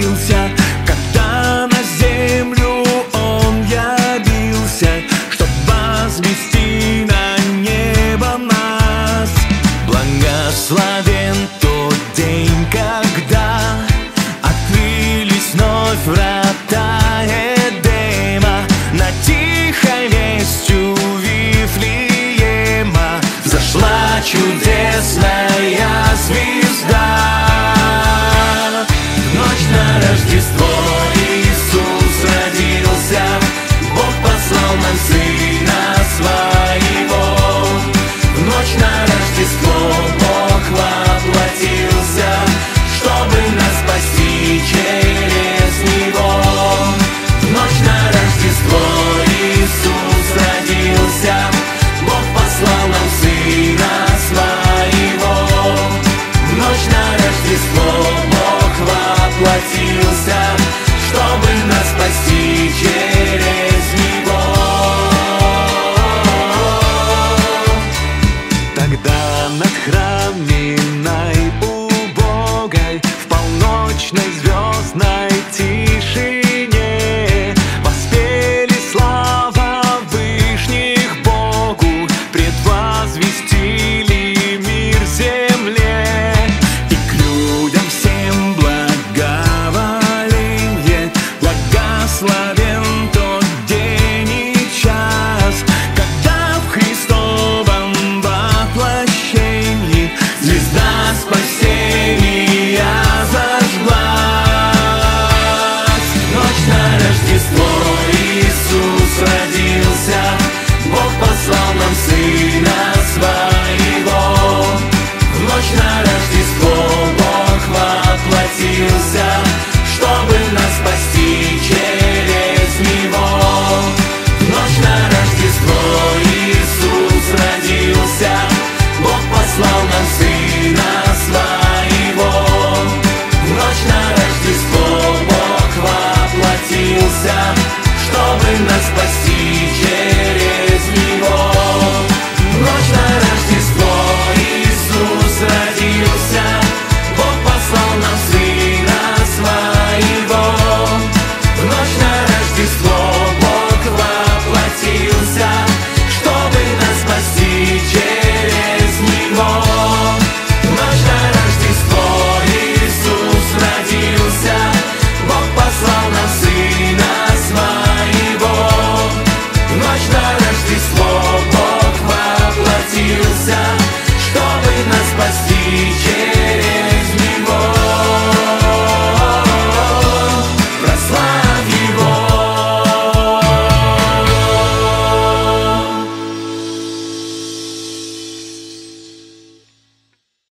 родился, когда на землю он явился, чтоб возвести на небо нас. Благословен тот день, когда открылись вновь врата Эдема. Над тихой вестью Вифлеема зашла чудесная звезда. В ночь на Рождество Иисус родился, Бог послал нам Сына Своего. В ночь на Рождество Бог воплотился, чтобы нас спасти через Него. В ночь на Рождество Иисус родился, Бог послал нам Сына Своего. В ночь на Рождество Бог воплотился, чтобы нас спасти через Него. Тогда над храминой убогой в полночной звездной тишине